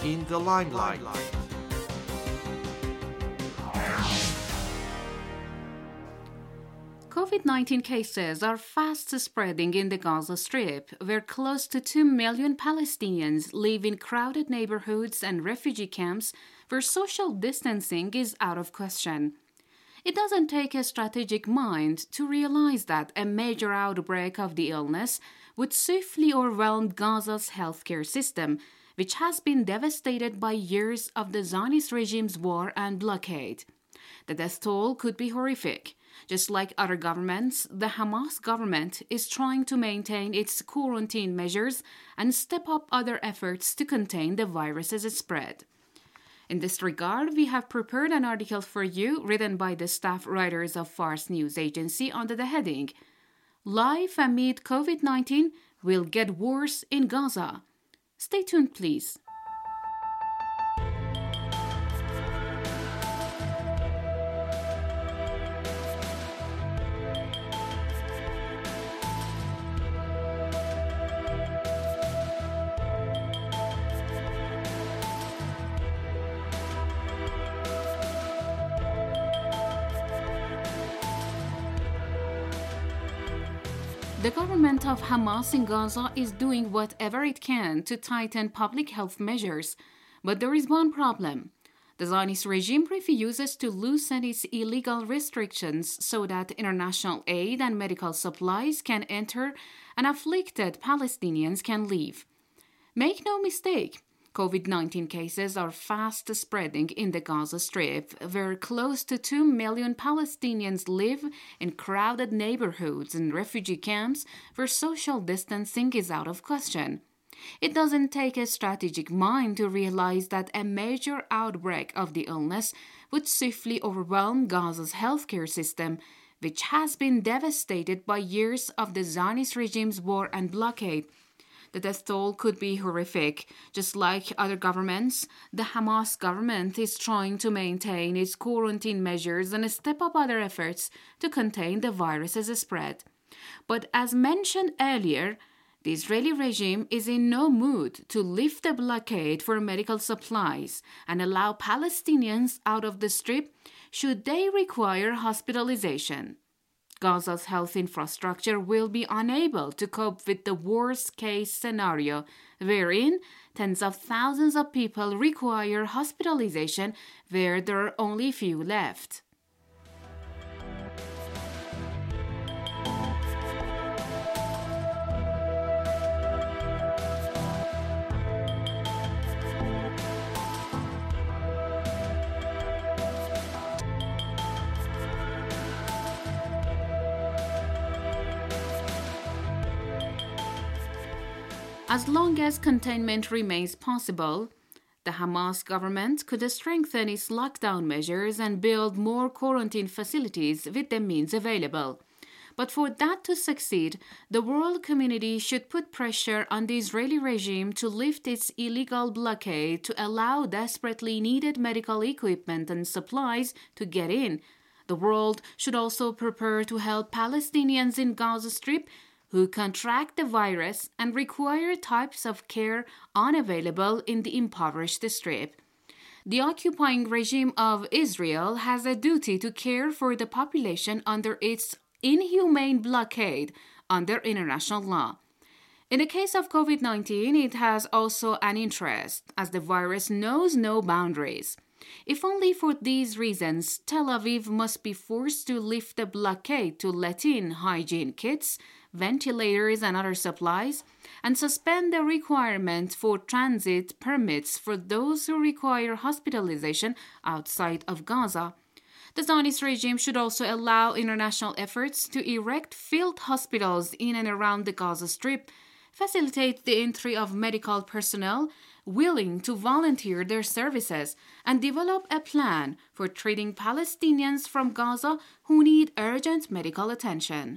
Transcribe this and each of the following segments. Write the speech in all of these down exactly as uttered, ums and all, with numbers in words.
in the limelight. COVID nineteen cases are fast spreading in the Gaza Strip, where close to two million Palestinians live in crowded neighborhoods and refugee camps where social distancing is out of question. It doesn't take a strategic mind to realize that a major outbreak of the illness would swiftly overwhelm Gaza's healthcare system, which has been devastated by years of the Zionist regime's war and blockade. The death toll could be horrific. Just like other governments, the Hamas government is trying to maintain its quarantine measures and step up other efforts to contain the virus's spread. In this regard, we have prepared an article for you written by the staff writers of Fars News Agency under the heading, Life Amid COVID nineteen Will Get Worse in Gaza. Stay tuned, please. The government of Hamas in Gaza is doing whatever it can to tighten public health measures, but there is one problem. The Zionist regime refuses to loosen its illegal restrictions so that international aid and medical supplies can enter and afflicted Palestinians can leave. Make no mistake, COVID nineteen cases are fast spreading in the Gaza Strip, where close to two million Palestinians live in crowded neighborhoods and refugee camps where social distancing is out of question. It doesn't take a strategic mind to realize that a major outbreak of the illness would swiftly overwhelm Gaza's healthcare system, which has been devastated by years of the Zionist regime's war and blockade. The death toll could be horrific. Just like other governments, the Hamas government is trying to maintain its quarantine measures and step up other efforts to contain the virus's spread. But as mentioned earlier, the Israeli regime is in no mood to lift the blockade for medical supplies and allow Palestinians out of the Strip should they require hospitalization. Gaza's health infrastructure will be unable to cope with the worst-case scenario, wherein tens of thousands of people require hospitalization where there are only few left. As long as containment remains possible, the Hamas government could strengthen its lockdown measures and build more quarantine facilities with the means available. But for that to succeed, the world community should put pressure on the Israeli regime to lift its illegal blockade to allow desperately needed medical equipment and supplies to get in. The world should also prepare to help Palestinians in Gaza Strip who contract the virus and require types of care unavailable in the impoverished Strip. The occupying regime of Israel has a duty to care for the population under its inhumane blockade under international law. In the case of COVID nineteen, it has also an interest, as the virus knows no boundaries. If only for these reasons, Tel Aviv must be forced to lift the blockade to let in hygiene kits, ventilators and other supplies, and suspend the requirement for transit permits for those who require hospitalization outside of Gaza. The Zionist regime should also allow international efforts to erect field hospitals in and around the Gaza Strip, facilitate the entry of medical personnel willing to volunteer their services, and develop a plan for treating Palestinians from Gaza who need urgent medical attention.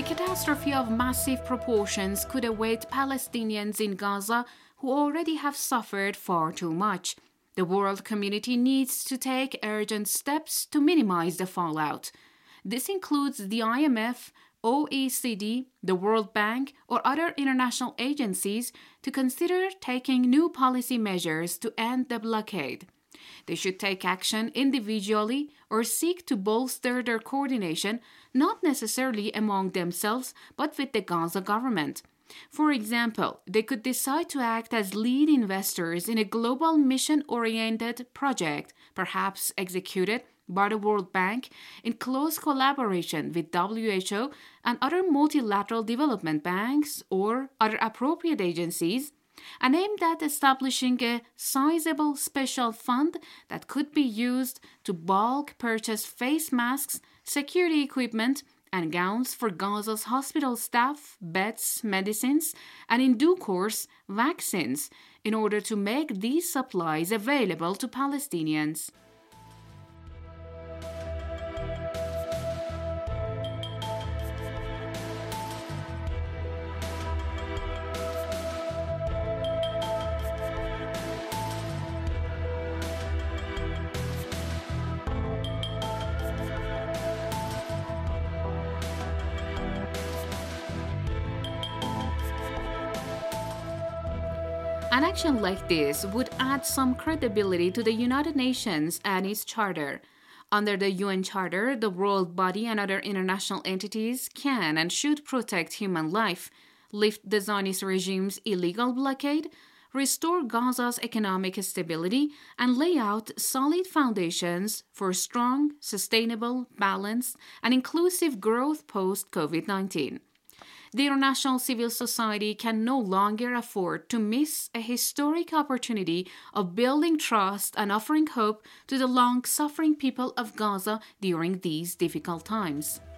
A catastrophe of massive proportions could await Palestinians in Gaza who already have suffered far too much. The world community needs to take urgent steps to minimize the fallout. This includes the I M F, O E C D, the World Bank, or other international agencies to consider taking new policy measures to end the blockade. They should take action individually or seek to bolster their coordination, not necessarily among themselves, but with the Gaza government. For example, they could decide to act as lead investors in a global mission-oriented project, perhaps executed by the World Bank in close collaboration with W H O and other multilateral development banks or other appropriate agencies, and aimed at establishing a sizable special fund that could be used to bulk purchase face masks, security equipment, and gowns for Gaza's hospital staff, beds, medicines, and in due course, vaccines, in order to make these supplies available to Palestinians. An action like this would add some credibility to the United Nations and its charter. Under the U N Charter, the world body and other international entities can and should protect human life, lift the Zionist regime's illegal blockade, restore Gaza's economic stability, and lay out solid foundations for strong, sustainable, balanced, and inclusive growth post-COVID nineteen. The international civil society can no longer afford to miss a historic opportunity of building trust and offering hope to the long-suffering people of Gaza during these difficult times.